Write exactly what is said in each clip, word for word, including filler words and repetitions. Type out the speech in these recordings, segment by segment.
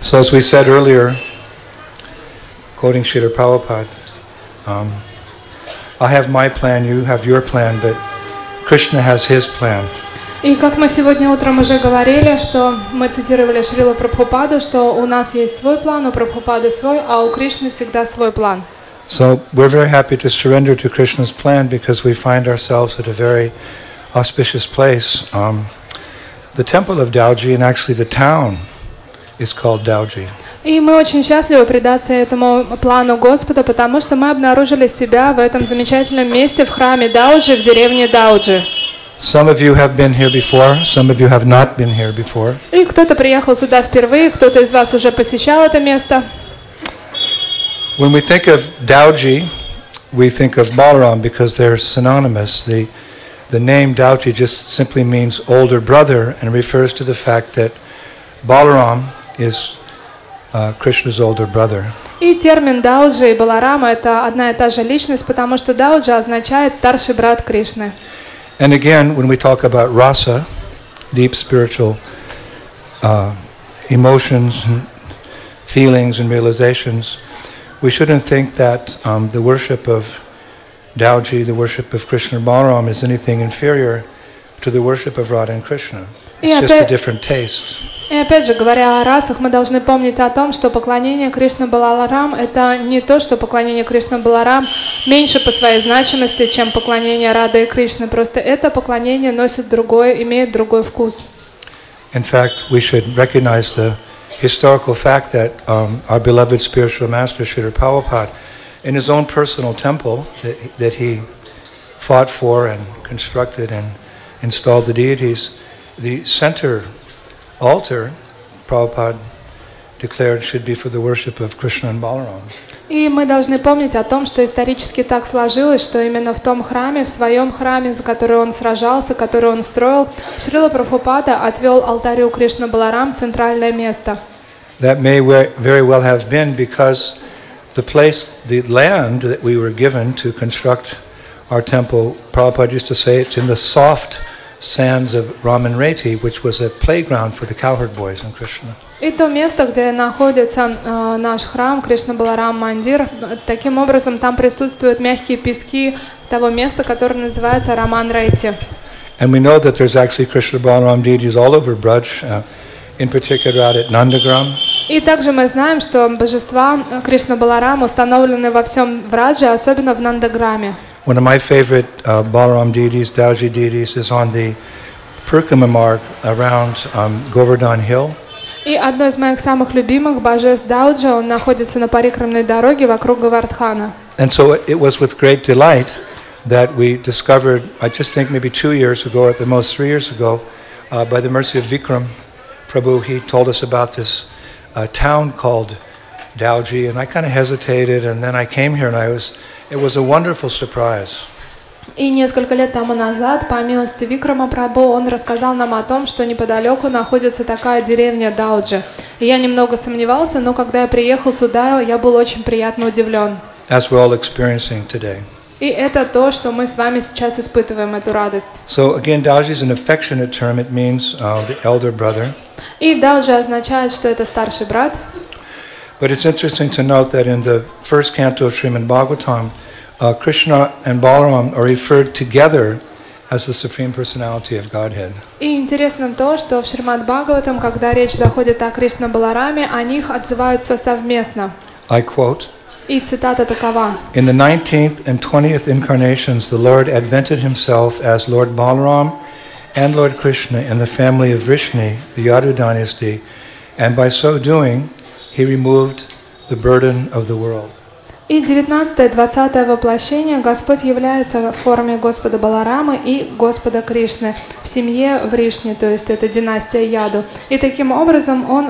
So as we said earlier, quoting Srila Prabhupada, um, I have my plan, you have your plan, but Krishna has his plan. И как мы сегодня утром уже говорили, что мы цитировали Шрилу Прабхупаду, что у нас есть свой план, у Прабхупады свой, а у Кришны всегда свой план. So we're very happy to surrender to Krishna's plan because we find ourselves at a very auspicious place. Um, the temple of Dauji, and actually the town, is called Dauji. И мы очень счастливы предаться этому плану Господа, потому что мы обнаружили себя в этом замечательном месте в храме Дауджи, в деревне Дауджи. Some of you have been here before, some of you have not been here before. И кто-то приехал сюда впервые, кто-то из вас уже посещал это место. When we think of Dauji, we think of Balaram because they're synonymous. The, the name Dauji just simply means older brother and refers to the fact that Balaram is uh, Krishna's older brother. И термин Дауджи и Баларама — это одна и та же личность, потому что Дауджа означает старший брат Кришны. And again, when we talk about rasa, deep spiritual uh, emotions, and feelings and realizations, we shouldn't think that um, the worship of Dauji, the worship of Krishna and Balaram, is anything inferior to the worship of Radha and Krishna. It's just a different taste. И опять же, говоря о расах, мы должны помнить о том, что поклонение Кришна Баларам — это не то, что поклонение Кришна Баларам меньше по своей значимости, чем поклонение Рады и Кришны. Просто это поклонение носит другой, имеет другой вкус. In fact, we should recognize the historical fact that um, our beloved spiritual master, Srila Prabhupada, in his own personal temple that, that he fought for and constructed and installed the deities, the center altar, Prabhupada declared, should be for the worship of Krishna and Balaram. И мы должны помнить о том, что исторически так сложилось, что именно в том храме, в своем храме, за который он сражался, который он строил, Шрила Прабхупада отвел алтарю Кришна Баларам центральное место. That may very well have been because the place, the land that we were given to construct our temple, Prabhupada used to say it's in the soft sands of Ramanreti, which was a playground for the cowherd boys in Krishna. И то место, где находится э, наш храм, Кришна Баларам Мандир, таким образом там присутствуют мягкие пески того места, которое называется Раман-Рейти. And we know that there's actually Krishna Balaram deities all over Braj, uh, in particular out at Nandagram. И также мы знаем, что божества Кришна Баларам установлены во всем Врадже, особенно в Нандаграме. One of my favorite uh, Balaram deities, Dauji deities, is on the Purkama mark around um, Govardhan Hill. И одно из моих самых любимых божеств Дауджа, он находится на парикрамной дороге вокруг Говардхана. And so it was with great delight that we discovered, I just think maybe two years ago, or at the most three years ago, uh, by the mercy of Vikram Prabhu, he told us about this uh, town called Dauji, and I kind of hesitated, and then I came here, and I was, it was a wonderful surprise. И несколько лет тому назад, по милости Викрама Прабху, он рассказал нам о том, что неподалеку находится такая деревня Дауджи. И я немного сомневался, но когда я приехал сюда, я был очень приятно удивлен. As we're all experiencing today. И это то, что мы с вами сейчас испытываем, эту радость. So again, Dauji is an affectionate term. It means uh, the elder brother. И Дауджи означает, что это старший брат. But it's interesting to note that in the first canto of Srimad Bhagavatam, uh, Krishna and Balaram are referred together as the Supreme Personality of Godhead. И интересно то, что в Шримад Бхагаватам, когда речь заходит о Кришна Балараме, о них отзываются совместно. I quote, И цитата такова. In the nineteenth and twentieth incarnations, the Lord advented himself as Lord Balaram and Lord Krishna in the family of Vrishni, the Yadu dynasty, and by so doing, he removed the burden of the world. И девятнадцатое двадцатое воплощение Господь является в форме Господа Баларамы и Господа Кришны в семье Вришни, то есть это династия Яду. И таким образом он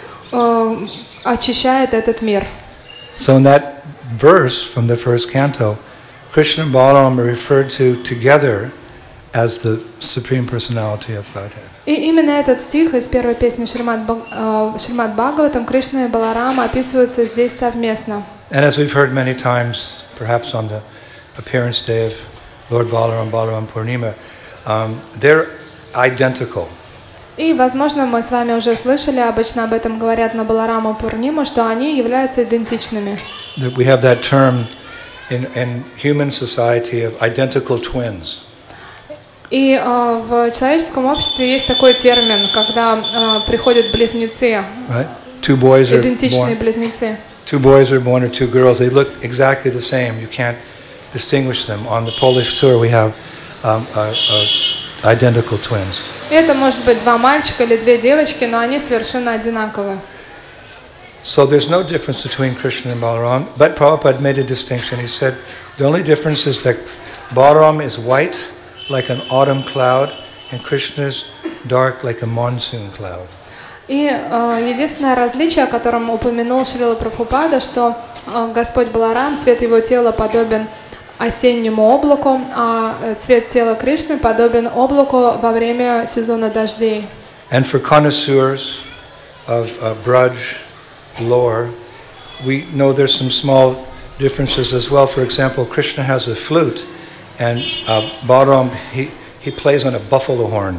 э, очищает этот мир. So in that verse from the first canto, Krishna and Balaram are referred to together as the Supreme Personality of Godhead. И именно этот стих из первой песни Шримад Бхагаватам, Кришна и Баларама описываются здесь совместно. And as we've heard many times, perhaps on the appearance day of Lord Balaram, Balaram Purnima, um, they're identical. И, возможно, мы с вами уже слышали, обычно об этом говорят на Баларама Пурниму, что они являются идентичными. We have that term in, in human society of identical twins. И э, в человеческом обществе есть такой термин, когда э, приходят близнецы, Right? Two boys are идентичные born, близнецы. two boys are born or two girls. They look exactly the same. You can't distinguish them. On the Polish tour, we have um, a, a identical twins. Это может быть два мальчика или две девочки, но они совершенно одинаковые. So there's no difference between Krishna and Balaram. But Prabhupada made a distinction. He said the only difference is that Balaram is white like an autumn cloud, and Krishna is dark like a monsoon cloud. И э, единственное различие, о котором упомянул Шрила Прабхупада, что э, Господь Баларам, цвет его тела подобен осеннему облаку, а цвет тела Кришны подобен облаку во время сезона дождей. And for connoisseurs of uh, Braj lore, we know there's some small differences as well. For example, Krishna has a flute, and uh, Balaram, he, he plays on a buffalo horn.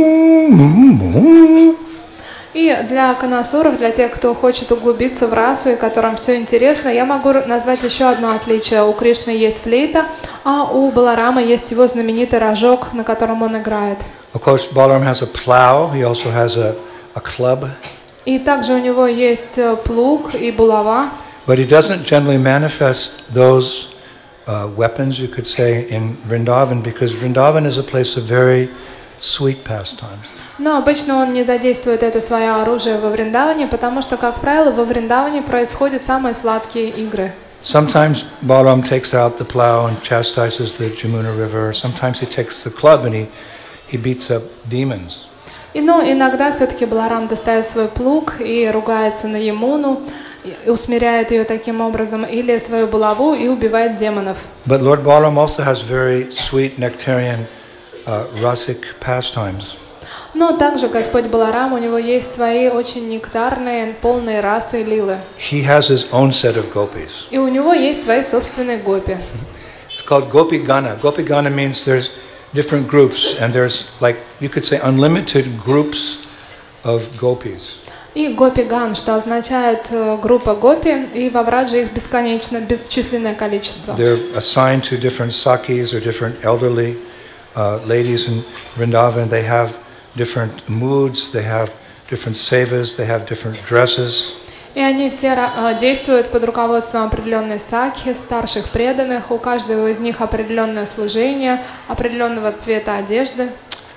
И для конносуров, для тех, кто хочет углубиться в расу и которым все интересно, я могу назвать еще одно отличие. У Кришны есть флейта, а у Баларама есть его знаменитый рожок, на котором он играет. Of course, Balaram has a plow. He also has a, a club. И также у него есть плуг и булава. But he doesn't generally manifest those uh, weapons, you could say, in Vrindavan, because Vrindavan is a place of very sweet pastimes. Но обычно он не задействует это свое оружие во Вриндаване, потому что, как правило, во Вриндаване происходят самые сладкие игры. Sometimes Balaram takes out the plow and chastises the Jamuna River. Sometimes he takes the club and he, he beats up demons. И, ну, иногда все-таки Баларам достает свой плуг и ругается на Ямуну, и усмиряет ее таким образом, или свою булаву и убивает демонов. But Lord Balaram also has very sweet nectarian uh, rasic pastimes. Но также Господь Баларам, у него есть свои очень нектарные, полные расы лилы. He has his own set of gopis. И у него есть свои собственные гопи. It's called Gopi Gana. Gopi Gana means there's different groups, and there's, like, you could say, unlimited groups of gopis. И гопи ган, что означает э, группа гопи, и во Врадже их бесконечно, бесчисленное количество. They're assigned to different sakis or different elderly uh, ladies in Vrindavan. They have different moods, they have different sevas, they have different dresses. И они все э, действуют под руководством определенной сакхи, старших преданных. У каждого из них определенное служение, определенного цвета одежды.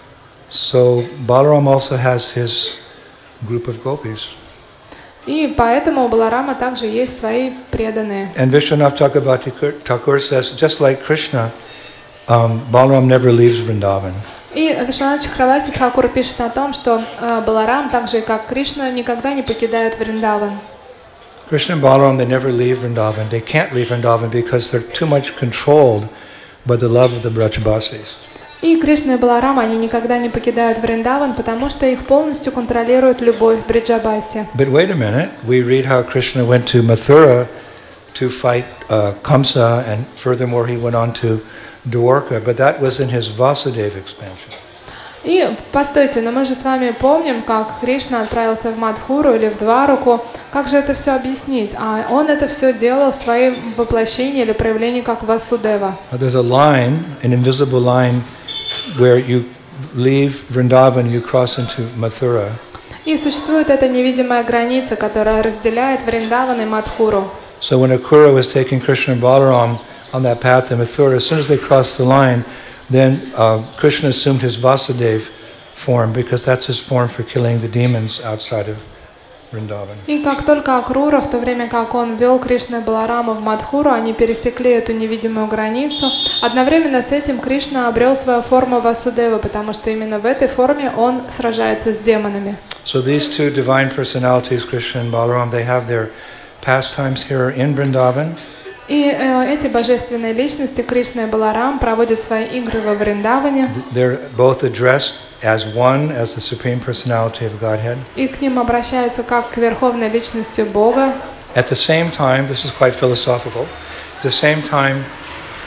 So Balaram also has his group of gopis. И поэтому у Баларама также есть свои преданные. And Vishwanath Chakravarti Thakur says, just like Krishna, um, Balaram never leaves Vrindavan. И Вишванат Чакраварти Тхакур пишет о том, что э, Баларам, так же как Кришна, никогда не покидают Вриндаван. Krishna and Balaram, they never leave Vrindavan. They can't leave Vrindavan because they're too much controlled by the love of the Brajbasis. И Кришна и Баларам, они никогда не покидают Вриндаван, потому что их полностью контролирует любовь в Бриджабасе. But wait a minute, we read how Krishna went to Mathura to fight uh, Kamsa, and furthermore he went on to Dwarka, but that was in his Vasudeva expansion. И постойте, но мы же с вами помним, как Кришна отправился в Мадхуру или в Двараку. Как же это все объяснить? А он это все делал в своем воплощении или проявлении как Васудева. There's a line, an invisible line, where you leave Vrindavan, you cross into Mathura. И существует эта невидимая граница, которая разделяет Вриндаван и Мадхуру. So when Akura was taking Krishna and Balaram on that path in Mathura, as soon as they crossed the line, then uh, Krishna assumed his Vasudeva form, because that's his form for killing the demons outside of Vrindavan. И как только Акрура, в то время как он вел Кришну и Баларама в Мадхуру, они пересекли эту невидимую границу. Одновременно с этим Кришна обрел свою форму Васудева, потому что именно в этой форме он сражается с демонами. So these two divine personalities, Krishna and Balaram, they have their pastimes here in Vrindavan. И э, эти божественные личности, Кришна и Баларам, проводят свои игры во Вриндаване. They're both addressed as one, as the supreme personality of Godhead. И к ним обращаются как к верховной личности Бога. At the same time, this is quite philosophical, at the same time,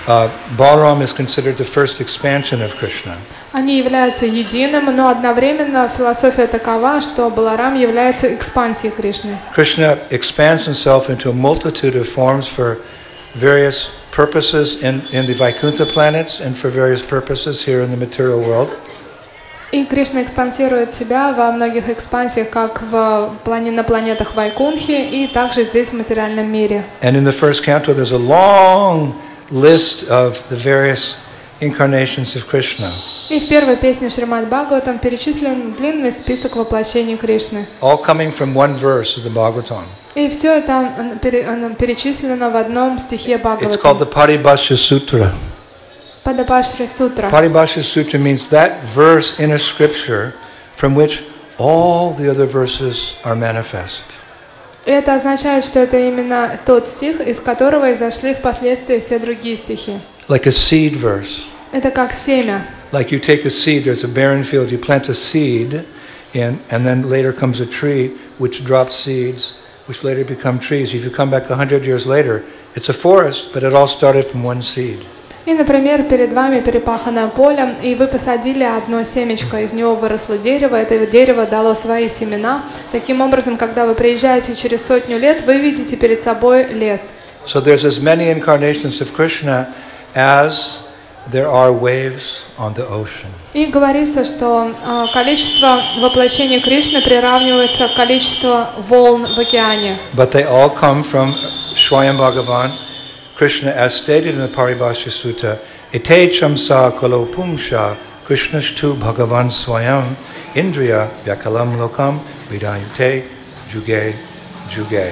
uh, Balaram is considered the first expansion of Krishna. Они являются единым, но одновременно философия такова, что Баларам является экспансией Кришны. Krishna expands himself into a multitude of forms for various purposes in, in the Vaikuntha planets and for various purposes here in the material world. И Кришна экспансирует себя во многих экспансиях, как в плане, на планетах Вайкунхи и также здесь в материальном мире. And in the first canto there's a long list of the various incarnations of Krishna. И в первой песне Шримад Бхагаватам перечислен длинный список воплощений Кришны. All coming from one verse of the Bhagavatam. И все это перечислено в одном стихе It's called the Бхагаватам. Paribhashya Sutra. Падапашри Сутра. Paribhashya Sutra means that verse in a scripture from which all the other verses are manifest. И это означает, что это именно тот стих, из которого изошли впоследствии все другие стихи. Like a seed verse. Это как семя. Like you take a seed, there's a barren field, you plant a seed in, and then later comes a tree which drops seeds, which later become trees. If you come back a hundred years later, it's a forest, but it all started from one seed. И, например, перед вами перепаханное поле, и вы посадили одно семечко, из него выросло дерево, это дерево дало свои семена. Таким образом, когда вы приезжаете через сотню лет, вы видите перед собой лес. So there's as many incarnations of Krishna as there are waves on the ocean. И говорится, что э, количество воплощений Кришны приравнивается к количеству волн в океане. But they all come from Swayam Bhagavan, Krishna, as stated in the Paribhashya Sutta, Ite chamsa kalo pumsha Krishnashtu Bhagavan Swayam Indriya Vyakalam Lokam Vidayute Juge Juge.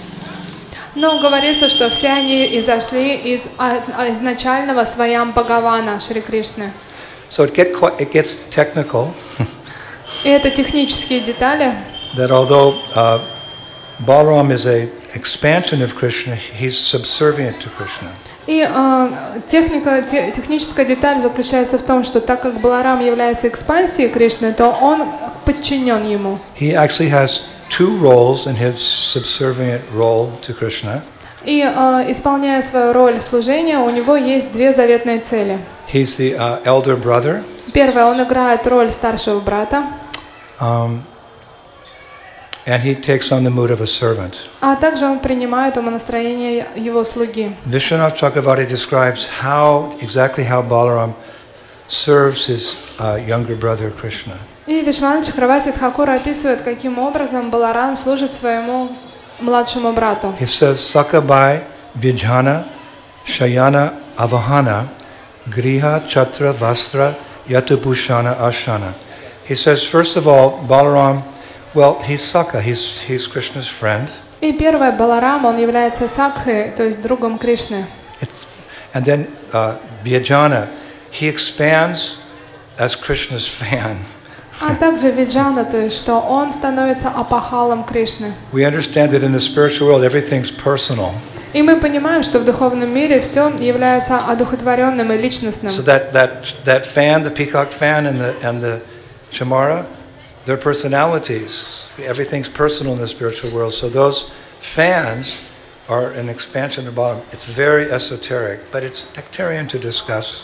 Но говорится, что все они изошли из а, изначального Сваям Бхагавана Шри Кришны. So it, get quite, it gets technical. И это технические детали. That although uh, Balaram is a expansion of Krishna, he's subservient to Krishna. И э, техника, те, техническая деталь заключается в том, что так как Баларам является экспансией Кришны, то он подчинен ему. He actually has two roles in his subservient role to Krishna. И э, исполняя свою роль служения, у него есть две заветные цели. He's the uh, elder brother. Первое, он играет роль старшего брата. Um, And he takes on the mood of a servant. А также он принимает умонастроение его слуги. Vishwanath Chakravarti describes how exactly how Balaram serves his uh, younger brother Krishna. И Вишванат Чакраварти Тхакур описывает, каким образом Баларам служит своему младшему брату. He says, Sakabai Vijhana Shayana Avahana Griha Chatra Vastra Yatubhushana Ashana. He says, first of all, Balaram, well, he's Saka, he's, he's Krishna's friend. И первое, Баларам, он является Сакхой, то есть другом Кришны. It, and then uh, Vyajana, he expands as Krishna's fan. А также Виджана, то есть что он становится апахалом Кришны. We understand that in the spiritual world everything's personal. И мы понимаем, что в духовном мире все является одухотворенным и личностным. So that, that, that fan, the peacock fan and the, and the chamara, their personalities. Everything's personal in the spiritual world. So those fans are an expansion of Balaram. It's very esoteric, but it's nectarian to discuss.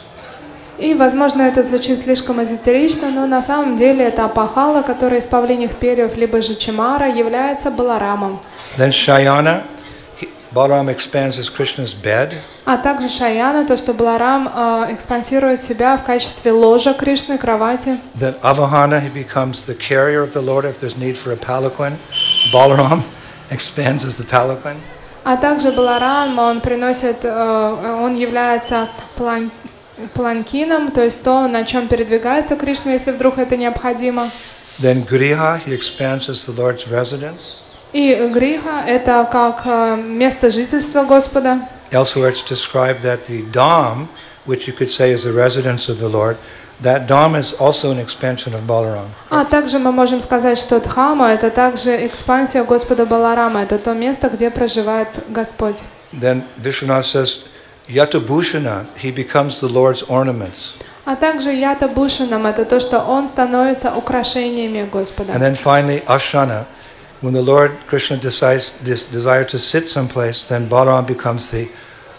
И, возможно, это звучит слишком эзотерично, но на самом деле это апахала, который из павлиньих перьев, либо же чамара, является Баларамом. Then Shayana, he, Balaram expands as Krishna's bed. А также Шаяна, то, что Баларам э, экспансирует себя в качестве ложа Кришны, кровати. Then Avahana, he becomes the carrier of the Lord. If there's need for a palanquin, Balaram expands as the palanquin. А также Баларам, он приносит, э, он является план, планкином, то есть то, на чем передвигается Кришна, если вдруг это необходимо. Then Griha, he expands as the Lord's residence. И Гриха — это как э, место жительства Господа. Elsewhere it's described that the Dham, which you could say is the residence of the Lord, that Dham is also an expansion of Balaram. А также мы можем сказать, что Дхама — это также экспансия Господа Баларама, это то место, где проживает Господь. Then Vishwanath says, Yatabhushana, he becomes the Lord's ornaments. А также Ята Бушанам — это то, что он становится украшениями Господа. And then finally Ashana, when the Lord Krishna decides this desire to sit someplace, then Balaram becomes the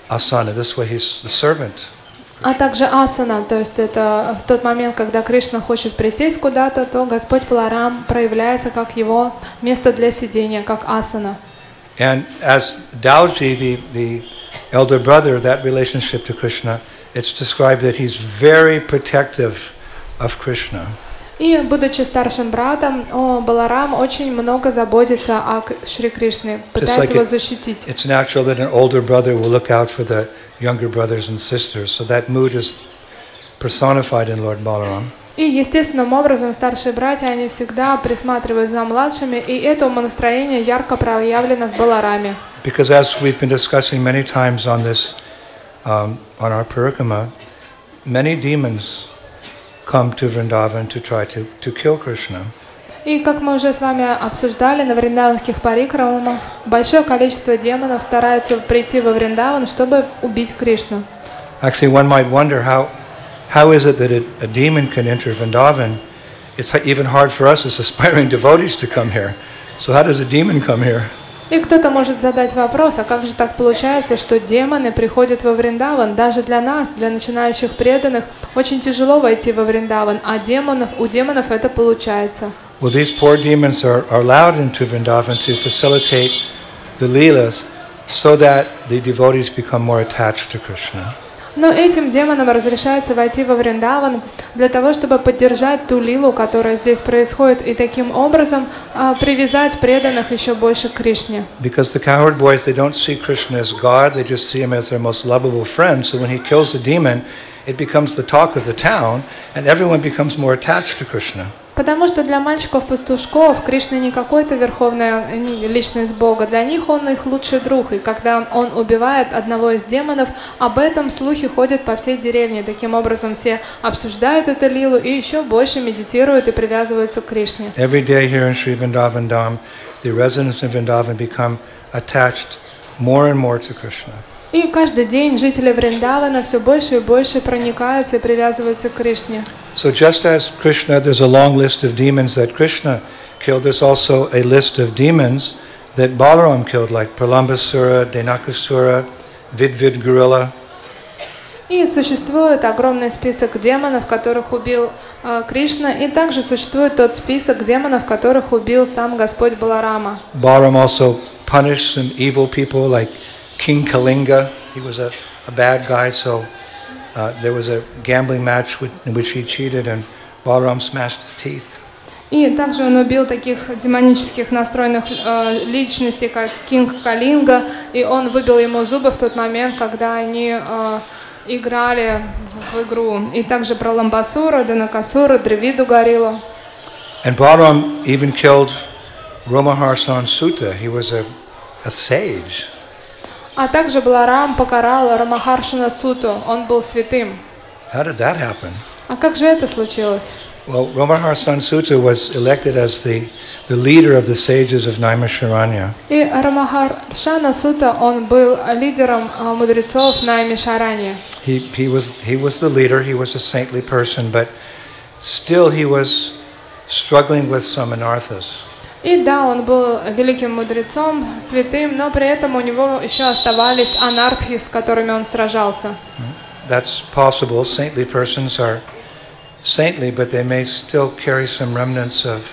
asana. This way he's the servant. А также асана, то есть это в тот момент, когда Кришна хочет присесть куда-то, то Господь Баларам проявляется как его место для сидения, как асана. And as Dauji, the, the elder brother, that relationship to Krishna, it's described that he's very protective of Krishna. И, будучи старшим братом, о, Баларам очень много заботится о К- Шри Кришне, пытаясь like его it- защитить. It's natural that an older brother will look out for the younger brothers and sisters. So that mood is personified in Lord Balaram. И естественным образом старшие братья, они всегда присматривают за младшими, и это умонастроение ярко проявлено в Балараме. Because as we've been discussing many times on this, um, on our parikrama, many demons come to Vrindavan to try to, to kill Krishna. И как мы уже с вами обсуждали на вриндаванских парикрамах, большое количество демонов стараются прийти во Вриндаван, чтобы убить Кришну. Actually, one might wonder how, how is it that a, a demon can enter Vrindavan? It's even hard for us as aspiring devotees to come here. So how does a demon come here? И кто-то может задать вопрос, а как же так получается, что демоны приходят во Вриндаван? Даже для нас, для начинающих преданных, очень тяжело войти во Вриндаван, а демонов, у демонов это получается. Well, these poor demons are, are allowed into Vrindavan to facilitate the Leelas so that the devotees become more attached to Krishna. Но этим демонам разрешается войти во Вриндаван для того, чтобы поддержать ту лилу, которая здесь происходит, и таким образом а, привязать преданных еще больше к Кришне. Because the cowherd boys, they don't see Krishna as God, they just see him as their most lovable friend. So when he kills the demon, it becomes the talk of the town, and everyone becomes more attached to Krishna. Потому что для мальчиков-пастушков Кришна не какой-то верховная личность Бога, для них он их лучший друг. И когда он убивает одного из демонов, об этом слухи ходят по всей деревне. Таким образом все обсуждают эту лилу и еще больше медитируют и привязываются к Кришне. Every day here in Sri Vrindavan Dham, the residents of Vrindavan become attached more and more to Krishna. И каждый день жители Вриндавана все больше и больше проникаются и привязываются к Кришне. So just as Krishna, there's a long list of demons that Krishna killed, there's also a list of demons that Balaram killed, like Pralambasura, Denakasura, Vidvid Gorilla. И существует огромный список демонов, которых убил э, Кришна, и также существует тот список демонов, которых убил сам Господь Баларама. Balaram also punished some evil people like King Kalinga. He was a, a bad guy, so uh, there was a gambling match with, in which he cheated, and Balaram smashed his teeth. И также он убил таких демонических настроенных э, личностей, как Кинг Калинга, и он выбил ему зубы в тот момент, когда они э, играли в, в игру. И также про Ламбасуру, Данакасуру, Древиду Гориллу. And Balaram even killed Romaharsan Sutta. He was a, a sage. А также Баларам покарал Рамахаршана Суту, он был святым. How did that happen? А как же это случилось? Well, Romaharsan Sutta was elected as the, the leader of the sages of Naimisharanya. И Рамахаршана Сута, он был лидером а, мудрецов Наймишарани. He, he, was, he was the leader, he was a saintly person, but still he was struggling with some anarthas. И да, он был великим мудрецом, святым, но при этом у него еще оставались анартхи, с которыми он сражался. That's possible. Saintly persons are saintly, but they may still carry some remnants of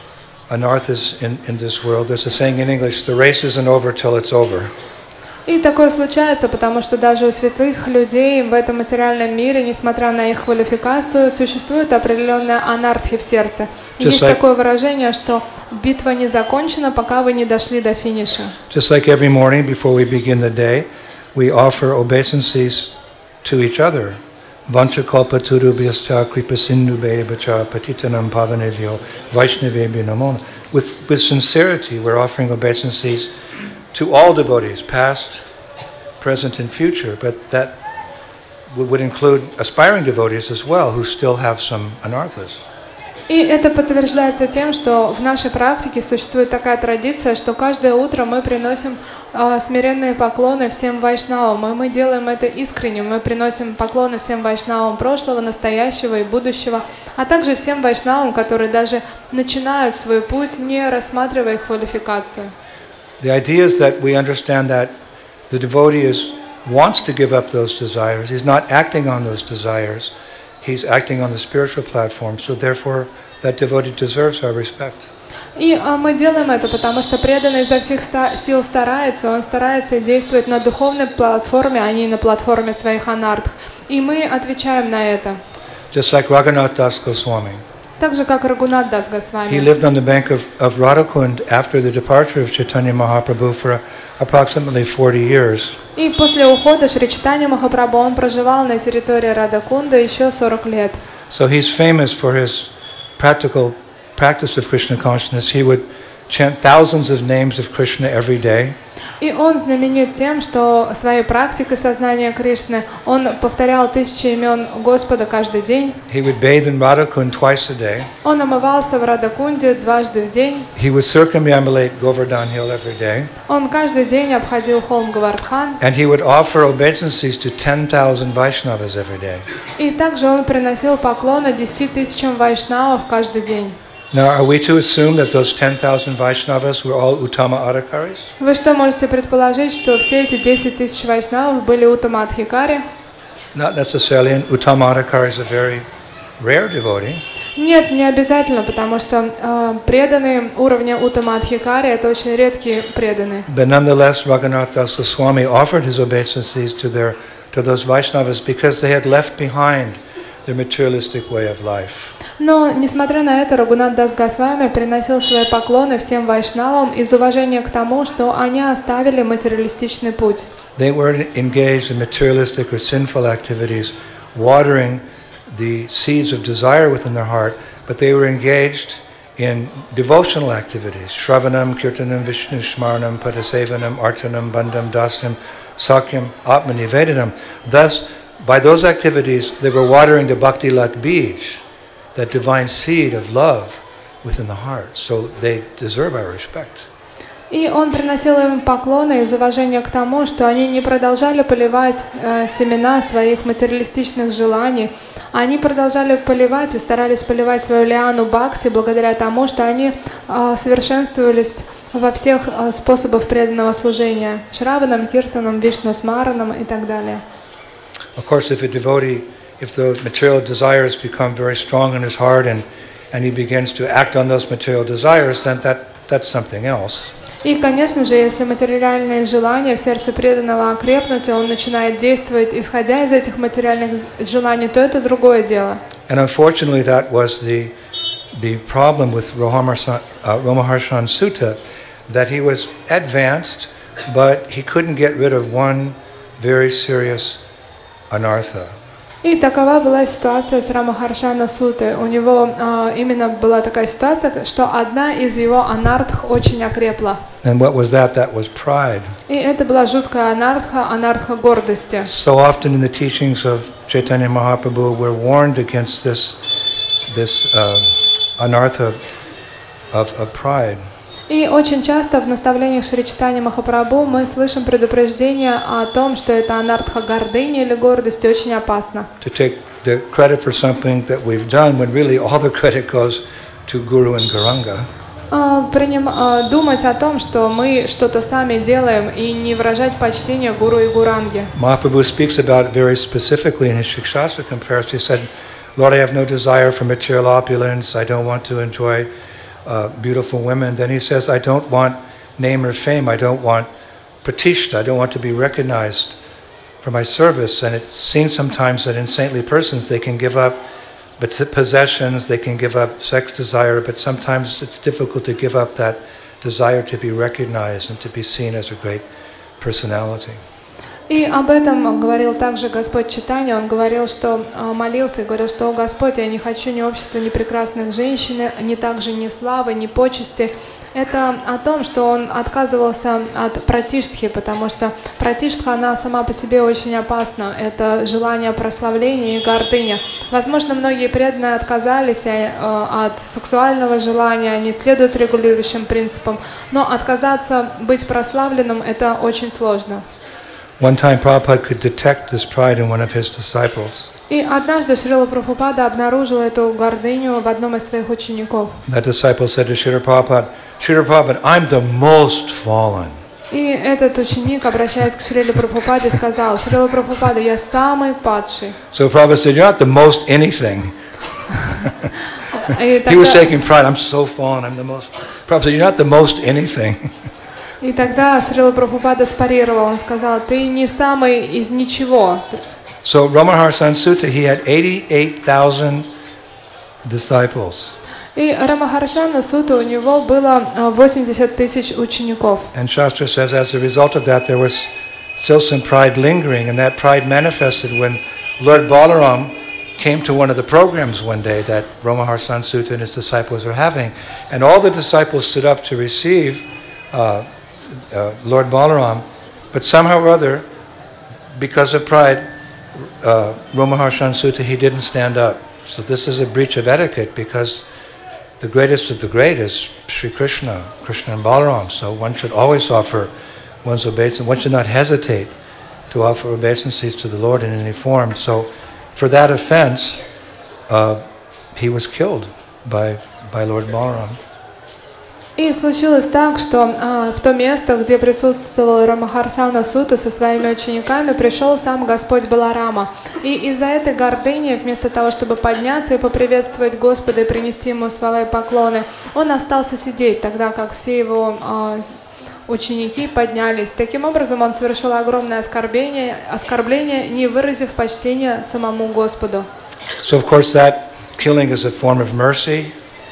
anarthas in, in this world. There's a saying in English, the race isn't over till it's over. И такое случается, потому что даже у святых людей в этом материальном мире, несмотря на их квалификацию, существует определенная анартхи в сердце. И Just есть like- такое выражение, что битва не закончена, пока вы не дошли до финиша. Just like every morning before we begin the day, we offer obeisances to each other. Vancha kalpa turubhyascha kripasindubhaya patitanam pavanebhyo vaishnavebhyo namo. With, with sincerity, we're offering obeisances to all devotees, past, present, and future, but that would would include aspiring devotees as well, who still have some anarthas. И это подтверждается тем, что в нашей практике существует такая традиция, что каждое утро мы приносим э, смиренные поклоны всем вайшнавам. И мы делаем это искренне. Мы приносим поклоны всем вайшнавам прошлого, настоящего и будущего, а также всем вайшнавам, которые даже начинают свой путь, не рассматривая их квалификацию. The idea is that we understand that the devotee is wants to give up those desires. He's not acting on those desires. He's acting on the spiritual platform. So therefore, that devotee deserves our respect. И а, мы делаем это, потому что преданный изо всех ста- сил старается, он старается действовать на духовной платформе, а не на платформе своих анартх. И мы отвечаем на это. Just like Raghunath Das Goswami. Так же, как Рагунат Дас He Госвами. lived on the bank of, of Radhakund after the departure of Chaitanya Mahaprabhu for approximately forty years. И после ухода Шри Чайтанья Махапрабху он проживал на территории Радакунда еще сорок лет. So he's famous for his practical practice of Krishna consciousness. He would chant thousands of names of Krishna every day. И он знаменит тем, что своей практикой сознания Кришны он повторял тысячи имен Господа каждый день. He would bathe in Radhakund twice a day. Он омывался в Радакунде дважды в день. He would circumambulate Govardhan Hill every day. Он каждый день обходил холм Говардхан. And he would offer obeisances to ten thousand Vaishnavas every day. И также он приносил поклоны десяти тысячам вайшнавов каждый день. Now, are we to assume that those ten thousand Vaishnavas were all Uttama Adhikaris? Вы что, можете предположить, что все эти десять тысяч вайшнавов были Уттама Адхикари? Not necessarily. An Uttama Adhikari is a very rare devotee. Нет, не обязательно, потому что э, преданные уровня Уттама Адхикари это очень редкие преданные. But nonetheless, Raghunath Das Goswami offered his obeisances to their to those Vaishnavas because they had left behind their materialistic way of life. Но, несмотря на это, Рагунат Дас Госвами приносил свои поклоны всем вайшнавам из уважения к тому, что они оставили материалистичный путь. They were engaged in materialistic or sinful activities, watering the seeds of desire within their heart, but they were engaged in devotional activities: Shravanam, Kirtanam, Vishnu Shmaranam, Padasevanam, Archanam, Bandham, Dasyam, Sakyam, Atmanivedanam. Thus, by those activities, they were watering the Bhakti Lat Bij, that divine seed of love within the heart. So they deserve our respect. И он приносил им поклоны из уважения к тому, что они не продолжали поливать э, семена своих материалистичных желаний, они продолжали поливать и старались поливать свою лиану бхакти благодаря тому, что они э, совершенствовались во всех э, способах преданного служения: Шраванам, Киртанам, Вишну Смаранам и так далее. Of course, if a devotee, if the material desires become very strong in his heart and, and he begins to act on those material desires, then that, that's something else. И, конечно же, если материальные желания в сердце преданного окрепнут, и он начинает действовать, исходя из этих материальных желаний, то это другое дело. And unfortunately, that was the, the problem with Romaharshan uh, Romaharshan Sutta, that he was advanced, but he couldn't get rid of one very serious anartha. И такова была ситуация с Рамахаршана Сутой. У него э, именно была такая ситуация, что одна из его анартх очень окрепла. And what was that? That was pride. И это была жуткая анартха, анартха гордости. So often in the teachings of Chaitanya Mahaprabhu, we're warned against this, this uh, anartha of, of pride. И очень часто в наставлениях Шри Чайтаньи Махапрабху мы слышим предупреждение о том, что это анартха гордыни или гордости очень опасно. To take the credit for something that we've done when really all the credit goes to Guru and Gauranga. Uh, приним, uh, думать о том, что мы что-то сами делаем и не выражать почтение Гуру и Гуранге. Mahaprabhu speaks about it very specifically in his Shikshastra comparison. He said, Lord, I have no desire for material opulence. I don't want to enjoy Uh, beautiful women. Then he says, I don't want name or fame. I don't want pratishta. I don't want to be recognized for my service. And it's seen sometimes that in saintly persons they can give up possessions, they can give up sex desire, but sometimes it's difficult to give up that desire to be recognized and to be seen as a great personality. И об этом говорил также Господь Чайтанья. Он говорил, что молился и говорил, что: «О Господь, я не хочу ни общества, ни прекрасных женщин, ни также ни славы, ни почести». Это о том, что он отказывался от пратиштхи, потому что пратиштха, она сама по себе очень опасна. Это желание прославления и гордыня. Возможно, многие преданные отказались от сексуального желания, они следуют регулирующим принципам, но отказаться быть прославленным – это очень сложно. One time Prabhupada could detect this pride in one of his disciples. И однажды Шрила Прабхупада обнаружил эту гордыню в одном из своих учеников. That disciple said to Srila Prabhupada, Srila Prabhupada, I'm the most fallen. И этот ученик, обращаясь к Шриле Прабхупаде, сказал: Шрила Прабхупада, я самый падший. So Prabhupada said, you're not the most anything. И He was тогда, taking pride. I'm so fallen. I'm the most. Prabhupada said, you're not the most anything. и тогда Шрила Прабхупада спарировал, он сказал: ты не самый из ничего. So Ramahar Sutta, he had eighty-eight thousand disciples. И Рамахаршана Сута у него было восемьдесят тысяч учеников. And Shastra says, as a result of that, there was still some pride lingering, and that pride manifested when Lord Balaram came to one of the programs one day that Ramahar Sutta and his disciples were having, and all the disciples stood up to receive uh, uh, Lord Balaram, but somehow or other, because of pride, uh, Ramahar Sutta, he didn't stand up. So this is a breach of etiquette, because the greatest of the great is Sri Krishna, Krishna and Balaram. So one should always offer one's obeisance. One should not hesitate to offer obeisances to the Lord in any form. So for that offense, uh, he was killed by, by Lord Balaram. И случилось так, что а, в то место, где присутствовал Рамахарсана Сута со своими учениками, пришел сам Господь Баларама. И из-за этой гордыни, вместо того, чтобы подняться и поприветствовать Господа и принести Ему свои поклоны, он остался сидеть, тогда как все его а, ученики поднялись. Таким образом, он совершил огромное оскорбление, оскорбление, не выразив почтения самому Господу. So of course that killing is a form of mercy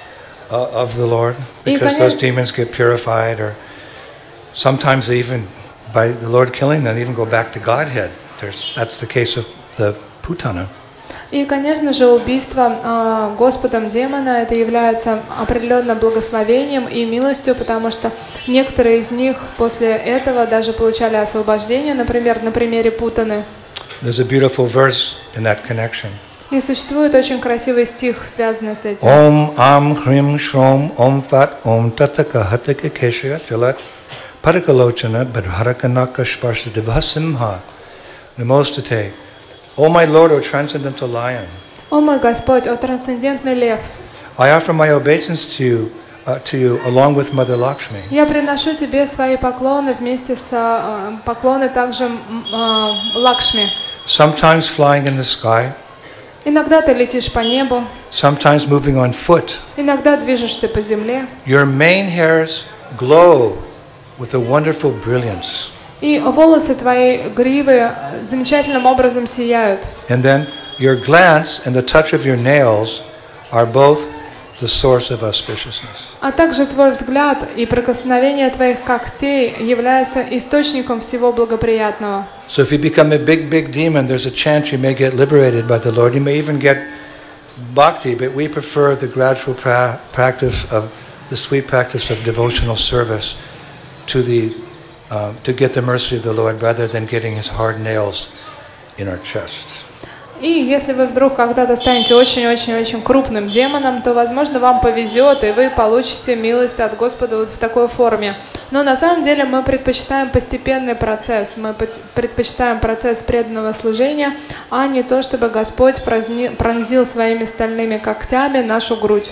uh, of the Lord, because those demons get purified, or sometimes they even, by the Lord killing them, they even go back to Godhead. There's, that's the case of the Putana. И, конечно же, убийство э, Господом демона это является определенным благословением и милостью, потому что некоторые из них после этого даже получали освобождение, например, на примере Путаны. There's a beautiful verse in that connection. И существует очень красивый стих, связанный с этим. Om Am Hrim Shrom Om Fat Om Tataka Hataka Keshaya Jalat Parakalochana Badharakanaka Sparsha Devasimha Namostate. O my Lord, O transcendental Lion, О мой Господь, о трансцендентный лев, I offer my obeisance to you, uh, to you along with Mother Lakshmi. я приношу тебе свои поклоны вместе с э, поклоны также э, Лакшми. Sometimes flying in the sky, Иногда ты летишь по небу, sometimes moving on foot. иногда движешься по земле, Your mane hairs glow with a wonderful brilliance. и волосы твоей гривы замечательным образом сияют. And then your glance and the touch of your nails are both the source of auspiciousness. А также твой взгляд и прикосновение твоих когтей являются источником всего благоприятного. So if you become a big, big demon, there's a chance you may get liberated by the Lord. You may even get bhakti, but we prefer the gradual pra- practice of the sweet practice of devotional service to the uh, to get the mercy of the Lord, rather than getting His hard nails in our chest. И если вы вдруг когда-то станете очень-очень-очень крупным демоном, то, возможно, вам повезет, и вы получите милость от Господа вот в такой форме. Но на самом деле мы предпочитаем постепенный процесс, мы предпочитаем процесс преданного служения, а не то, чтобы Господь пронзил своими стальными когтями нашу грудь.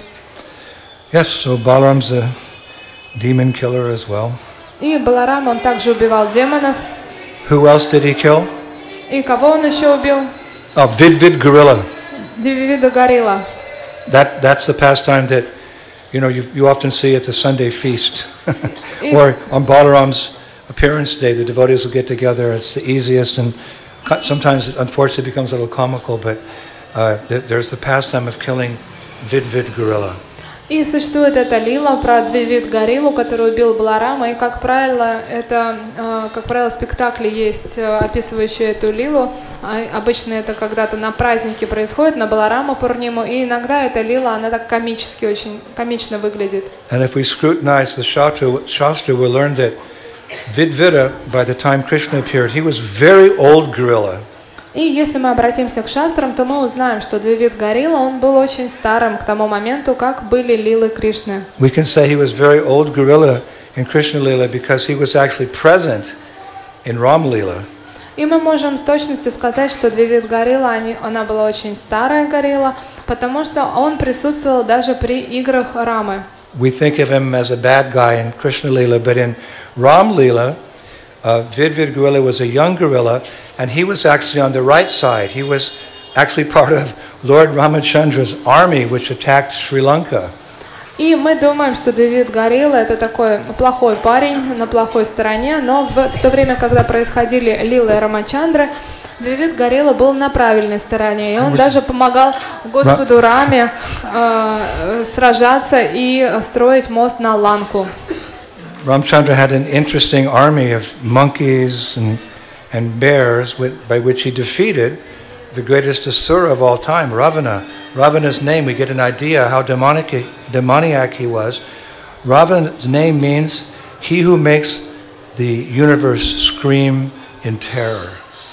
Yes, so Balaram's a demon killer as well. И Баларам, он также убивал демонов. Who else did he kill? И кого он еще убил? Oh, Vidvid gorilla. Дививида горилла. That that's the pastime that, you know, you you often see at the Sunday feast, or on Balaram's appearance day. The devotees will get together. It's the easiest, and sometimes, unfortunately, it becomes a little comical. But uh, there's the pastime of killing Vidvid gorilla. И существует эта лила про Двивид гориллу, который убил Баларама, и, как правило, это, как правило, спектакли есть, описывающие эту лилу. Обычно это когда-то на празднике происходит, на Баларама Пурниму, и иногда эта лила, она так комически, очень комично выглядит. And if we scrutinize the Shastra, Shastra we'll learn that Vidvida, by the time Krishna appeared, he was very old gorilla. И если мы обратимся к шастрам, то мы узнаем, что Двивид горилла, он был очень старым к тому моменту, как были лилы Кришны. We can say he was very old gorilla in Krishna Lila because he was actually present in Ram Lila. И мы можем с точностью сказать, что Двивид горилла, они, она была очень старая горилла, потому что он присутствовал даже при играх Рамы. We think of him as a bad guy in Krishna Lila, but in Ram Lila, uh, Vidvid gorilla was a young gorilla, and he was actually on the right side. He was actually part of Lord Ramachandra's army, which attacked Sri Lanka. И мы думаем, что Давид Горилла это такой плохой парень на плохой стороне, но в, в то время, когда происходили лилы Рамачандры, Давид Горилла был на правильной стороне, и он даже помогал Господу Раме э, сражаться и строить мост на Ланку. Ramchandra had an interesting army of monkeys and, and bears with, by which he defeated the greatest asura of all time, Ravana. Ravana's name, we get an idea how demonic, demoniac he was. Ravana's name means he who makes the universe scream in terror.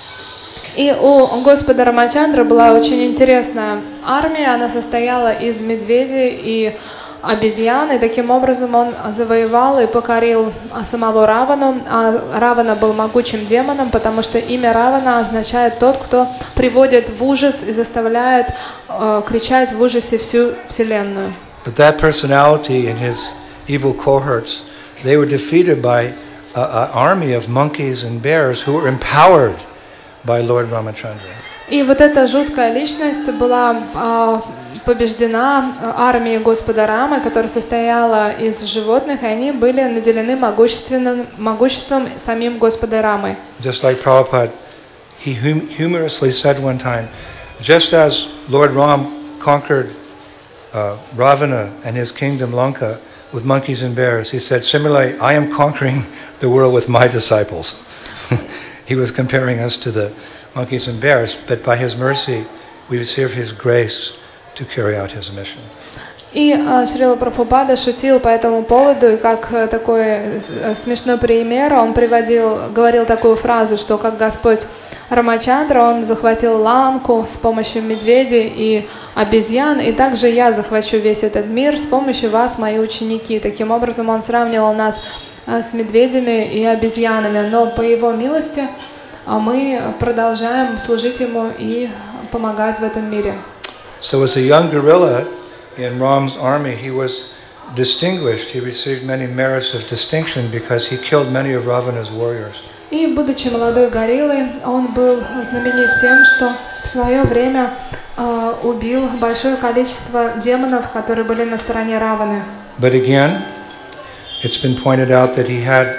И у Господа Рамачандры была очень интересная армия, она состояла из медведей и обезьян, и таким образом он завоевал и покорил самого Равану, а Равана был могучим демоном, потому что имя Равана означает тот, кто приводит в ужас и заставляет э, кричать в ужасе всю вселенную. But that personality and his evil cohorts, they were defeated by an army of monkeys and bears who were empowered by Lord Ramachandra. И вот эта жуткая личность была э, побеждена армией Господа Рамы, которая состояла из животных, и они были наделены могущественным, могуществом самим Господа Рамой. Just like Prabhupada, he hum- humorously said one time, just as Lord Ram conquered uh, Ravana and his kingdom Lanka with monkeys and bears, he said, similarly, I am conquering the world with my disciples. He was comparing us to the monkeys and bears, but by his mercy, we receive his grace to carry out his mission. И э, Шрила Прабхупада шутил по этому поводу, и как э, такой э, смешной пример, он приводил, говорил такую фразу, что как Господь Рамачандра, он захватил Ланку с помощью медведей и обезьян, и также я захвачу весь этот мир с помощью вас, мои ученики. Таким образом, он сравнивал нас э, с медведями и обезьянами, но по его милости э, мы продолжаем служить ему и помогать в этом мире. So as a young gorilla in Ram's army, he was distinguished. He received many merits of distinction because he killed many of Ravana's warriors. И, будучи молодой гориллой, он был знаменит тем, что в свое время э, убил большое количество демонов, которые были на стороне Раваны. But again, it's been pointed out that he had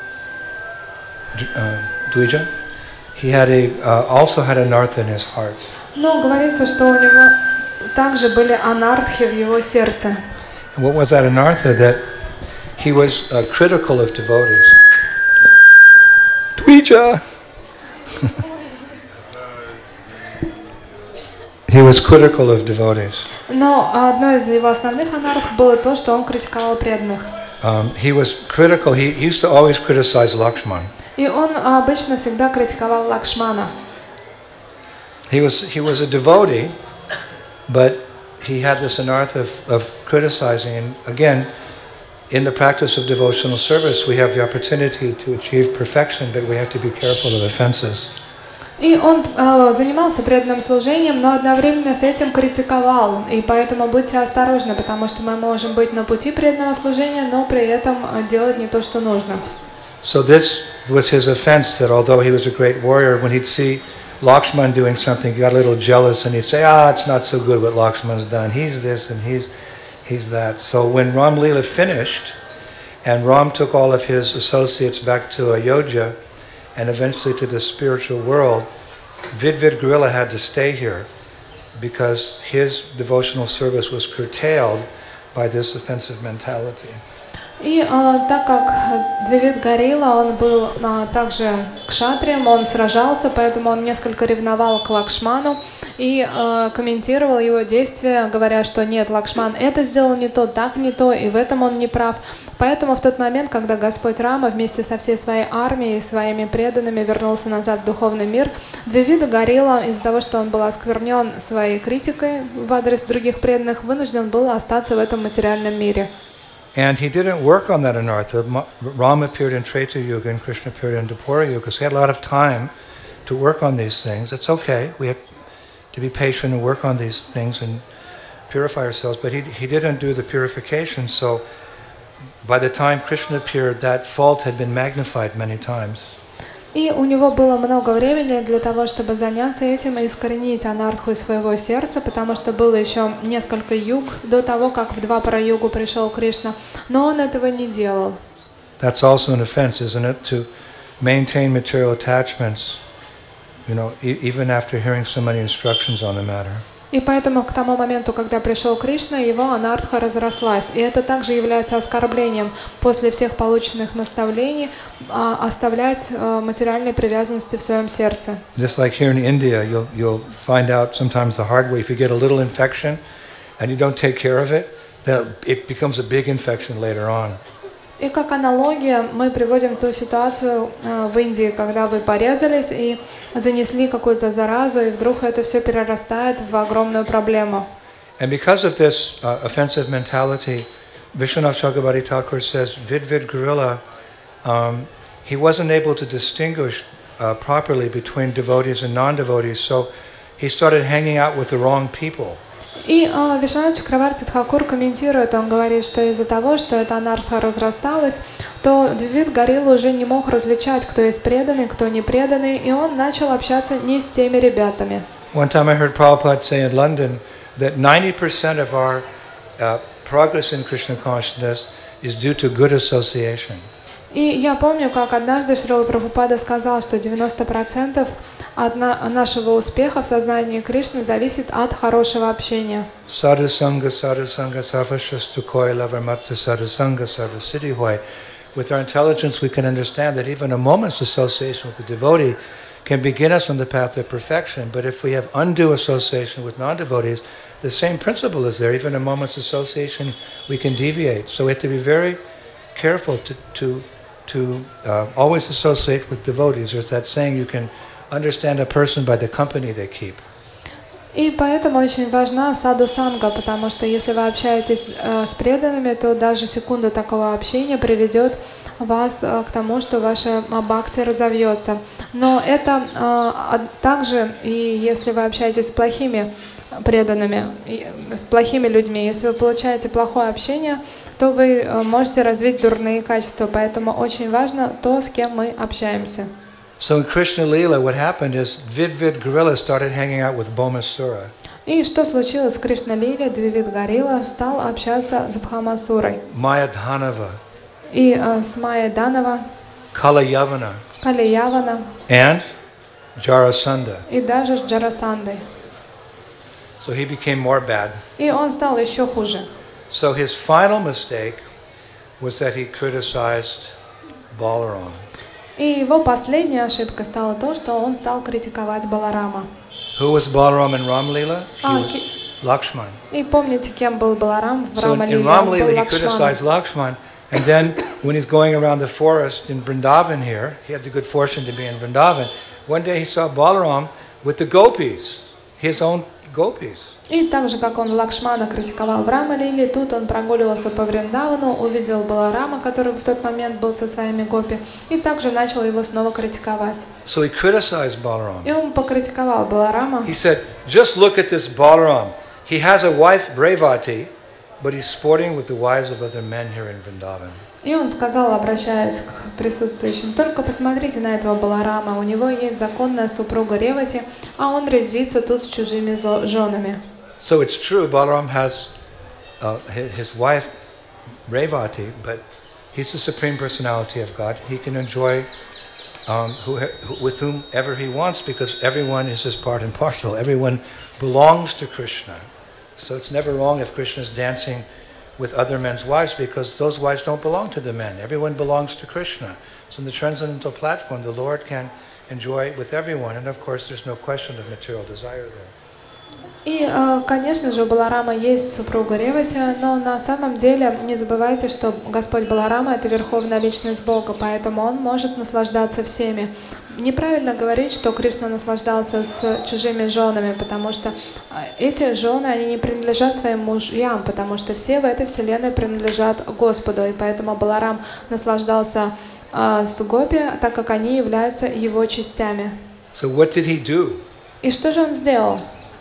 uh, Dvija. He had a uh, also had anartha in his heart. Но говорится, что у него также были анархи в его сердце. And what was that anartha? That he was uh, critical of devotees. Dvija. He was critical of devotees. Но одно из его основных анархов было то, что он критиковал преданных. Um, he was critical. He, he used to always criticize Lakshman. И он обычно всегда критиковал Лакшмана. He was he was a devotee, but he had this anartha of, of criticizing. And again, in the practice of devotional service, we have the opportunity to achieve perfection, but we have to be careful of offenses. И он э, занимался преданным служением, но одновременно с этим критиковал. И поэтому будьте осторожны, потому что мы можем быть на пути преданного служения, но при этом делать не то, что нужно. So this was his offense, that although he was a great warrior, when he'd see Lakshman doing something, he got a little jealous, and he'd say, ah, it's not so good what Lakshman's done. He's this and he's he's that. So when Ram Leela finished, and Ram took all of his associates back to Ayodhya, and eventually to the spiritual world, Vidvid Gorilla had to stay here because his devotional service was curtailed by this offensive mentality. И э, так как Двивид Горилла, он был э, также кшатрием, он сражался, поэтому он несколько ревновал к Лакшману и э, комментировал его действия, говоря, что нет, Лакшман это сделал не то, так не то, и в этом он не прав. Поэтому в тот момент, когда Господь Рама вместе со всей своей армией и своими преданными вернулся назад в духовный мир, Двивида Горилла, из-за того, что он был осквернен своей критикой в адрес других преданных, вынужден был остаться в этом материальном мире. And he didn't work on that anartha. Ram appeared in Treta Yuga and Krishna appeared in Dwapara Yuga, so he had a lot of time to work on these things. It's okay. We have to be patient and work on these things and purify ourselves. But he, he didn't do the purification, so by the time Krishna appeared, that fault had been magnified many times. И у него было много времени для того, чтобы заняться этим и искоренить анартху из своего сердца, потому что было еще несколько юг до того, как в Двапара-югу пришел Кришна, но он этого не делал. That's also an offense, isn't it? To maintain material attachments, you know, e- even after hearing so many instructions on the matter. И поэтому к тому моменту, когда пришел Кришна, его анартха разрослась. И это также является оскорблением после всех полученных наставлений а, оставлять а, материальные привязанности в своем сердце. Just like here in India, you'll, you'll find out sometimes the hard way. If you get a little infection and you don't take care of it, then it becomes a big infection later on. И как аналогия мы приводим ту ситуацию э, в Индии, когда вы порезались и занесли какую-то заразу, и вдруг это все перерастает в огромную проблему. And because of this uh, offensive mentality, Vishwanath Chakrabarti Thakur says, Vidvid Gorilla, um, he wasn't able to distinguish uh, properly between devotees and non-devotees, so he started hanging out with the wrong people. И э, Вишванат Чакраварти Тхакур комментирует, он говорит, что из-за того, что эта анартха разрасталась, то Двивид Горилла уже не мог различать, кто есть преданный, кто не преданный, и он начал общаться не с теми ребятами. One time I heard Prabhupada say in London that ninety percent of our uh, progress in Krishna consciousness is due to good association. И я помню, как однажды Шрила Прабхупада сказал, что девяносто процентов от на- нашего успеха в сознании Кришны зависит от хорошего общения. Sadhu Sangha, Sadhu Sangha, Sarvashastukoy, Lavarmata Sadhu Sangha, Sarvasiddhihoi. With our intelligence, we can understand that even a moment's association with the devotee can begin us on the path of perfection. But if we have undue association with non-devotees, the same principle is there. Even a moment's association, we can deviate. So we have to be very careful to to to uh, always associate with devotees. There's that saying, you can understand a person by the company they keep. И поэтому очень важна саду санга, потому что если вы общаетесь э, с преданными, то даже секунда такого общения приведет вас э, к тому, что ваша бхакти разовьется. Но это э, также и если вы общаетесь с плохими преданными, и, с плохими людьми, если вы получаете плохое общение, то вы э, можете развить дурные качества. Поэтому очень важно то, с кем мы общаемся. So in Krishna Leela, what happened is Vidvid Gorilla started hanging out with Bhaumasura. И что случилось с Кришна-лиле? Двивид Горилла стал общаться с Бхамасурой. Mayadhanava, И э, с Майей Данова, Kalayavana, Калиявана and Jarasandha. и даже с Джарасандой. So he became more bad. И он стал еще хуже. So his final mistake was that he criticized Balaram. И его последняя ошибка стала то, что он стал критиковать Баларама. Who was Balaram in Ramlila? He А, was ки- Lakshman. И помните, кем был Баларам в So in, Рамалиле? in Он был Ramlila he Лакшманом. criticized Lakshman, and then when he's going around the forest in Vrindavan here, he had the good fortune to be in Vrindavan. One day he saw Balaram with the gopis, his own gopis. И так же, как он Лакшмана критиковал в Рамалиле, тут он прогуливался по Вриндавану, увидел Баларама, который в тот момент был со своими гопи, и также начал его снова критиковать. So he criticized Balaram. И он покритиковал Баларама. He said, just look at this Balaram. He has a wife, Revati, but he's sporting with the wives of other men here in Vrindavan. И он сказал, обращаясь к присутствующим, только посмотрите на этого Баларама, у него есть законная супруга Ревати, а он резвится тут с чужими зо- женами. So it's true, Balaram has uh, his, his wife, Revati, but he's the Supreme Personality of God. He can enjoy um, who, who, with whomever he wants because everyone is his part and parcel. Everyone belongs to Krishna. So it's never wrong if Krishna is dancing with other men's wives because those wives don't belong to the men. Everyone belongs to Krishna. So in the transcendental platform, the Lord can enjoy with everyone. And of course, there's no question of material desire there. И, э, конечно же, у Баларама есть супруга Ревати, но на самом деле не забывайте, что Господь Баларама — это верховная личность Бога, поэтому он может наслаждаться всеми. Неправильно говорить, что Кришна наслаждался с чужими женами, потому что эти жены, они не принадлежат своим мужьям, потому что все в этой вселенной принадлежат Господу, и поэтому Баларам наслаждался э, с гопи, так как они являются его частями. So what did he do? И что же он сделал?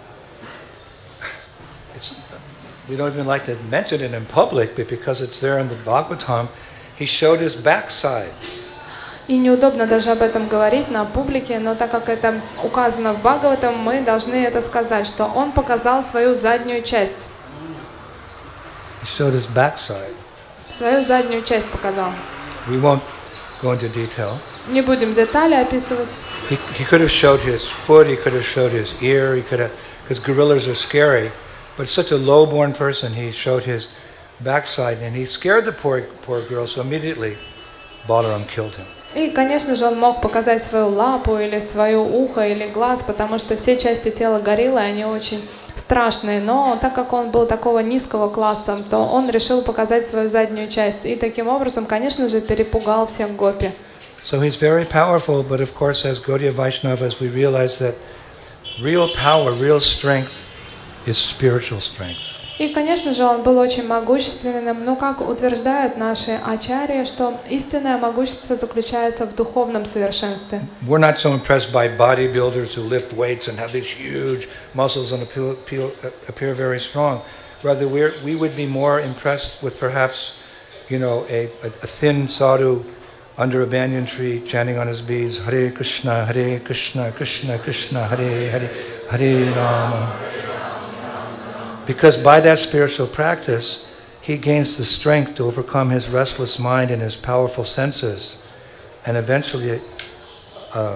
It's, we don't even like to mention it in public, but because it's there in the Bhagavatam, he showed his backside. И неудобно даже об этом говорить на публике, но так как это указано в Бхагаватам, мы должны это сказать, что он показал свою заднюю часть. He showed his backside. Свою заднюю часть показал. We won't go into detail. Не будем детали описывать. He, he could have showed his foot, he could have showed his ear, he could have, because gorillas are scary. But such a low-born person, he showed his backside, and he scared the poor, poor girl, so immediately Balaram killed him. И, конечно же, он мог показать свою лапу или свое ухо или глаз, потому что все части тела гориллы, они очень страшные. Но так как он был такого низкого класса, то он решил показать свою заднюю часть. И таким образом, конечно же, перепугал всех гопи. So he's very powerful, but of course, as Gaudiya Vaishnavas, we realize that real power, real strength is spiritual strength. И, конечно же, он был очень могущественным, но, как утверждают наши ачарьи, что истинное могущество заключается в духовном совершенстве. We're not so impressed by bodybuilders who lift weights and have these huge muscles and appear, appear, appear very strong. Rather, we're, we would be more impressed with perhaps, you know, a, a, a thin sadhu under a banyan tree chanting on his beads, Hare Krishna, Hare Krishna, Krishna Krishna, Hare Hare, Hare Rama. Because by that spiritual practice, he gains the strength to overcome his restless mind and his powerful senses, and eventually uh,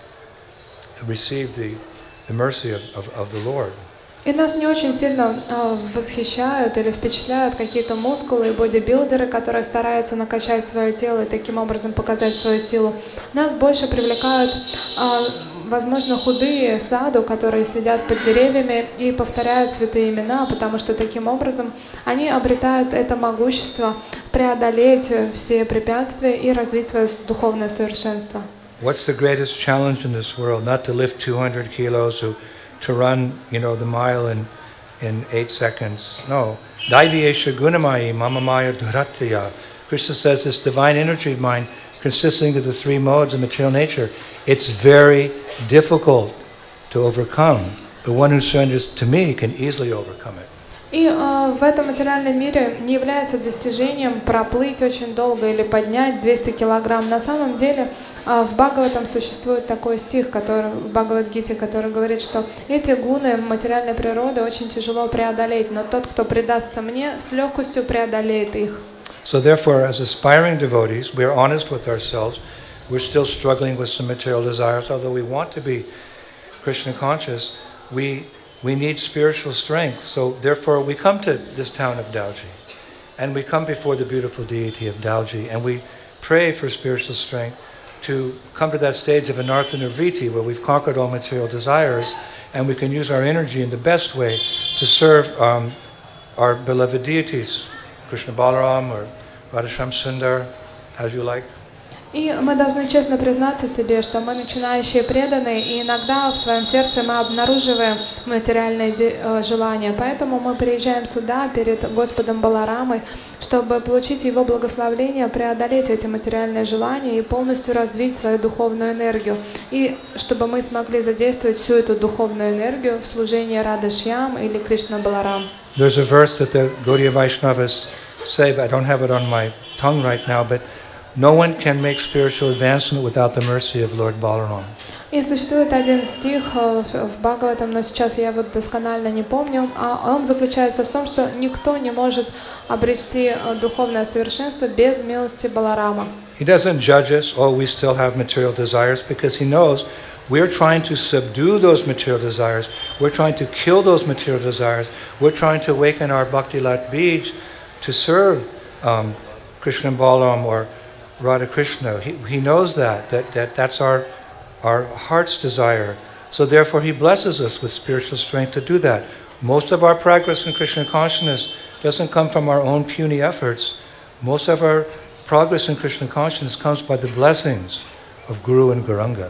receive the, the mercy of, of, of the Lord. И нас не очень сильно э, восхищают или впечатляют какие-то мускулы и бодибилдеры, которые стараются накачать свое тело и таким образом показать свою силу. Нас больше привлекают, э, возможно, худые саду, которые сидят под деревьями и повторяют святые имена, потому что таким образом они обретают это могущество преодолеть все препятствия и развить свое духовное совершенство. What's the greatest challenge in this world? Not to lift two hundred kilos, who to run, you know, the mile in, in eight seconds. No. Daiviyesha gunamayi mamamaya dhuratya. Krishna says this divine energy of mine, consisting of the three modes of material nature, it's very difficult to overcome. The one who surrenders to me can easily overcome it. И э, в этом материальном мире не является достижением проплыть очень долго или поднять двести килограмм. На самом деле э, в Бхагаватам существует такой стих, который, в Бхагавад-гите, который говорит, что эти гуны материальной природы очень тяжело преодолеть, но тот, кто предастся мне, с легкостью преодолеет их. So therefore, as aspiring devotees, we are honest with ourselves. We're still struggling with some material desires, although we want to be Krishna conscious. We We need spiritual strength, so therefore we come to this town of Dauji, and we come before the beautiful deity of Dauji, and we pray for spiritual strength to come to that stage of Anartha Nirvriti, where we've conquered all material desires, and we can use our energy in the best way to serve um, our beloved deities, Krishna Balaram or Radhasham Sundar, as you like. И мы должны честно признаться себе, что мы начинающие преданные, и иногда в своем сердце мы обнаруживаем материальные желания. Поэтому мы приезжаем сюда перед Господом Баларамой, чтобы получить Его благословение, преодолеть эти материальные желания и полностью развить свою духовную энергию. И чтобы мы смогли задействовать всю эту духовную энергию в служении Радашьям или Кришна Баларам. There's a verse that the Gaudiya Vaishnavas say, but I don't have it on my tongue right now, but no one can make spiritual advancement without the mercy of Lord Balaram. И существует один стих в Бхагаватам, но сейчас я вот досконально не помню, а он заключается в том, что никто не может обрести духовное совершенство без милости Баларама. He doesn't judge us, oh, we still have material desires, because he knows we're trying to subdue those material desires, we're trying to kill those material desires, we're trying to awaken our Bhakti-lat Bij to serve um, Krishna Balaram or Radha Krishna. He, he knows that, that, that that's our, our heart's desire. So therefore he blesses us with spiritual strength to do that. Most of our progress in Krishna consciousness doesn't come from our own puny efforts. Most of our progress in Krishna consciousness comes by the blessings of Guru and Gauranga.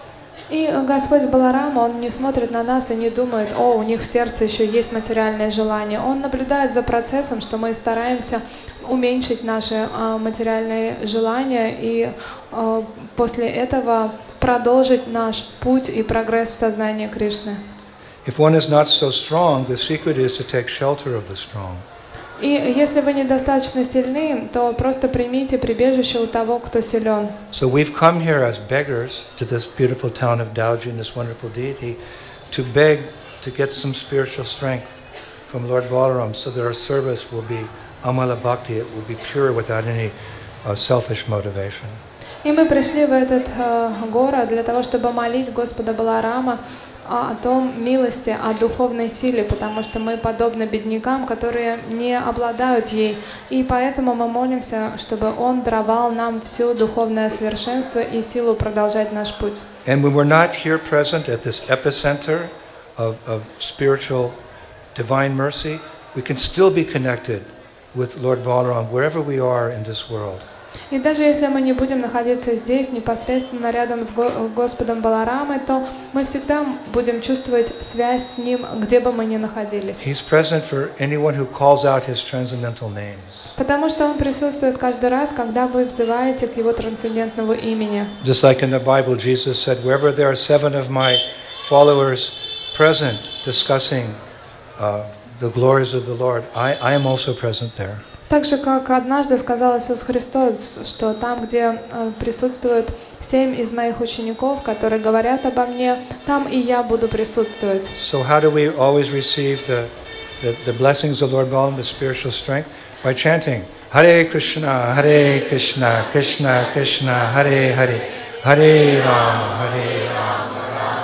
И Господь Баларам, Он не смотрит на нас и не думает, о, у них в сердце еще есть материальное желание. Он наблюдает за процессом, что мы стараемся уменьшить наши а, материальные желания и а, после этого продолжить наш путь и прогресс в сознании Кришны. If one is not so strong, the secret is to take shelter of the strong. И если вы недостаточно сильны, то просто примите прибежище у того, кто силен. So we've come here as beggars to this beautiful town of Daojin, this wonderful deity, to beg to get some spiritual strength from Lord Balaram so that our service will be amala bhakti, it will be pure without any uh, selfish motivation. И мы пришли в этот э, город для того, чтобы молить Господа Баларама о, о том милости, о духовной силе, потому что мы подобны беднякам, которые не обладают ей. И поэтому мы молимся, чтобы Он даровал нам всю духовное совершенство и силу продолжать наш путь. And when we're not here present at this epicenter of, of spiritual divine mercy, we can still be connected with Lord Balaram wherever we are in this world. И даже если мы не будем находиться здесь, непосредственно рядом с Господом Баларамой, то мы всегда будем чувствовать связь с Ним, где бы мы ни находились. He's present for anyone who calls out His transcendental names. Потому что Он присутствует каждый раз, когда вы взываете к Его трансцендентному имени. Just like in the Bible, Jesus said, wherever there are seven of my followers present discussing uh, the glories of the Lord, I, I am also present there. Так же, как однажды сказал Иисус Христос, что там, где э, присутствуют семь из моих учеников, которые говорят обо мне, там и я буду присутствовать. So how do we always receive the, the, the blessings of Lord Balaram, the spiritual strength? By chanting, Hare Krishna, Hare Krishna, Krishna Krishna, Hare Hare, Hare Rama, Hare Rama.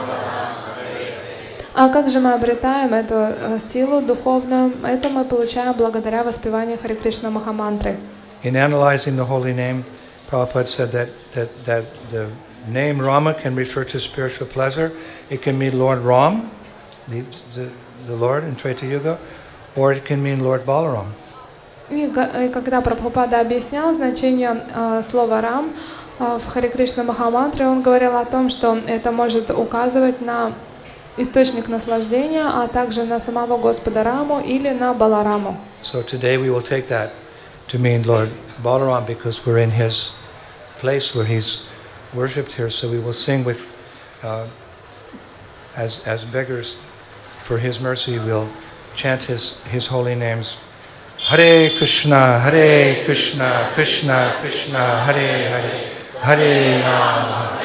А как же мы обретаем эту э, силу духовную? Это мы получаем благодаря воспеванию Харе Кришна Махамантры. In analyzing the holy name, Prabhupada said that, that, that the name Rama can refer to spiritual pleasure. It can mean Lord Ram, the, the, the Lord in Treta Yuga, or it can mean Lord Balaram. И, и когда Прабхупада объяснял значение э, слова «рам» э, в Харе Кришна Махамантре, он говорил о том, что это может указывать на источник наслаждения, а также на самого Господа Раму или на Балараму. So today we will take that to mean Lord Balaram because we're in his place where he's worshipped here. So we will sing with, uh, as as beggars for his mercy, we'll chant his his holy names. Hare Krishna, Hare Krishna, Krishna Krishna, Hare Hare, Hare Rama.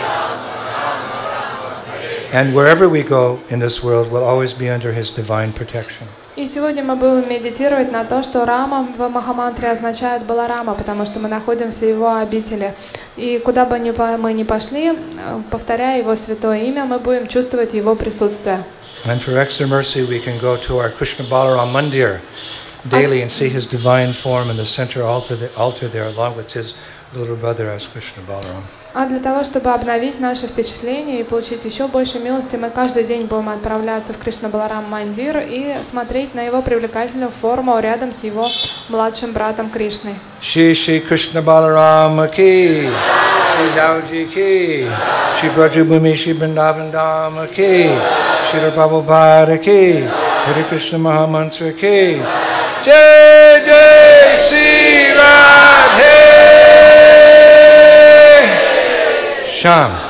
And wherever we go in this world, we'll always be under His divine protection. И сегодня мы будем медитировать на то, что Рама в Махамантре означает Баларама, потому что мы находимся в его обители. И куда бы мы ни пошли, повторяя его святое имя, мы будем чувствовать его присутствие. And for extra mercy, we can go to our Krishna Balaram Mandir daily and see His divine form in the center altar, the altar there, along with His little brother as Krishna Balaram. А для того, чтобы обновить наши впечатления и получить еще больше милости, мы каждый день будем отправляться в Кришна Баларам Мандир и смотреть на его привлекательную форму рядом с его младшим братом Кришной. Shri Shri Krishna Balaram ki, Shri Dauji ki, Shri Brajabhumi Shri Vrindavan Dham ki, Shri Prabhupada ki, Hare Krishna Mahamantra ki, Jai Jai Shri Radhe. Sham.